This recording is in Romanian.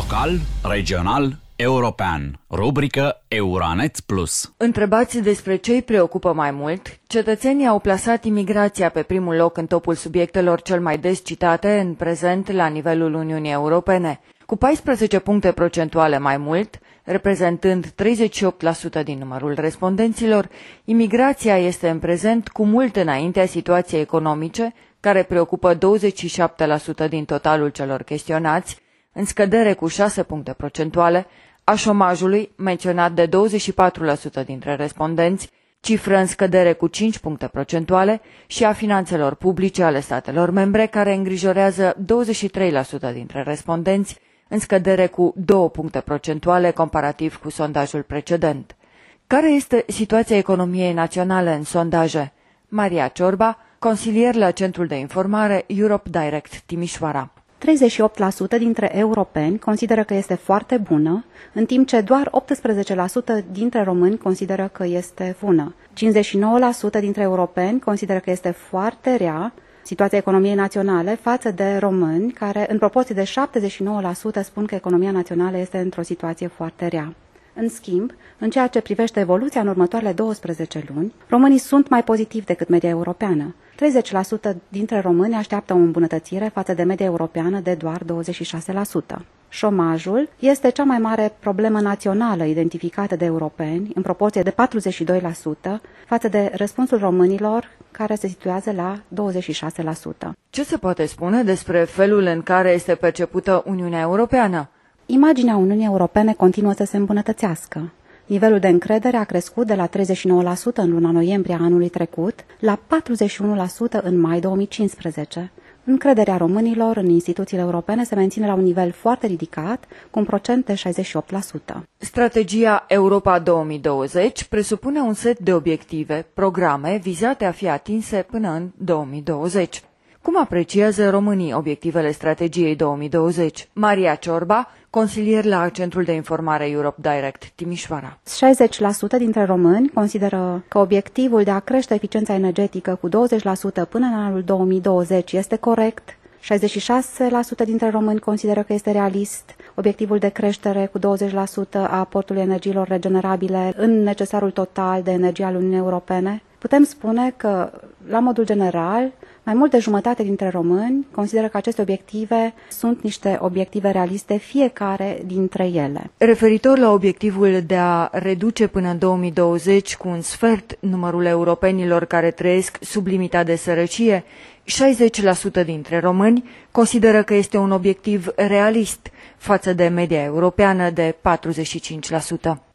Local, regional, european. Rubrică Euranet Plus. Întrebați despre ce îi preocupă mai mult, cetățenii au plasat imigrația pe primul loc în topul subiectelor cel mai des citate în prezent la nivelul Uniunii Europene. Cu 14 puncte procentuale mai mult, reprezentând 38% din numărul respondenților, imigrația este în prezent cu mult înaintea situației economice, care preocupă 27% din totalul celor chestionați, în scădere cu 6 puncte procentuale, a șomajului, menționat de 24% dintre respondenți, cifră în scădere cu 5 puncte procentuale, și a finanțelor publice ale statelor membre, care îngrijorează 23% dintre respondenți, în scădere cu 2 puncte procentuale comparativ cu sondajul precedent. Care este situația economiei naționale în sondaje? Maria Ciorba, consilier la Centrul de Informare Europe Direct Timișoara. 38% dintre europeni consideră că este foarte bună, în timp ce doar 18% dintre români consideră că este bună. 59% dintre europeni consideră că este foarte rea situația economiei naționale față de români, care în proporție de 79% spun că economia națională este într-o situație foarte rea. În schimb, în ceea ce privește evoluția în următoarele 12 luni, românii sunt mai pozitivi decât media europeană. 30% dintre români așteaptă o îmbunătățire față de media europeană de doar 26%. Șomajul este cea mai mare problemă națională identificată de europeni, în proporție de 42%, față de răspunsul românilor, care se situează la 26%. Ce se poate spune despre felul în care este percepută Uniunea Europeană? Imaginea Uniunii Europene continuă să se îmbunătățească. Nivelul de încredere a crescut de la 39% în luna noiembrie a anului trecut la 41% în mai 2015. Încrederea românilor în instituțiile europene se menține la un nivel foarte ridicat, cu un procent de 68%. Strategia Europa 2020 presupune un set de obiective, programe vizate a fi atinse până în 2020. Cum apreciază românii obiectivele strategiei 2020? Maria Ciorba, consilier la Centrul de Informare Europe Direct Timișoara. 60% dintre români consideră că obiectivul de a crește eficiența energetică cu 20% până în anul 2020 este corect. 66% dintre români consideră că este realist obiectivul de creștere cu 20% a aportului energiilor regenerabile în necesarul total de energie al Uniunii Europene. Putem spune că, la modul general, mai mult de jumătate dintre români consideră că aceste obiective sunt niște obiective realiste, fiecare dintre ele. Referitor la obiectivul de a reduce până în 2020 cu un sfert numărul europenilor care trăiesc sub limita de sărăcie, 60% dintre români consideră că este un obiectiv realist față de media europeană de 45%.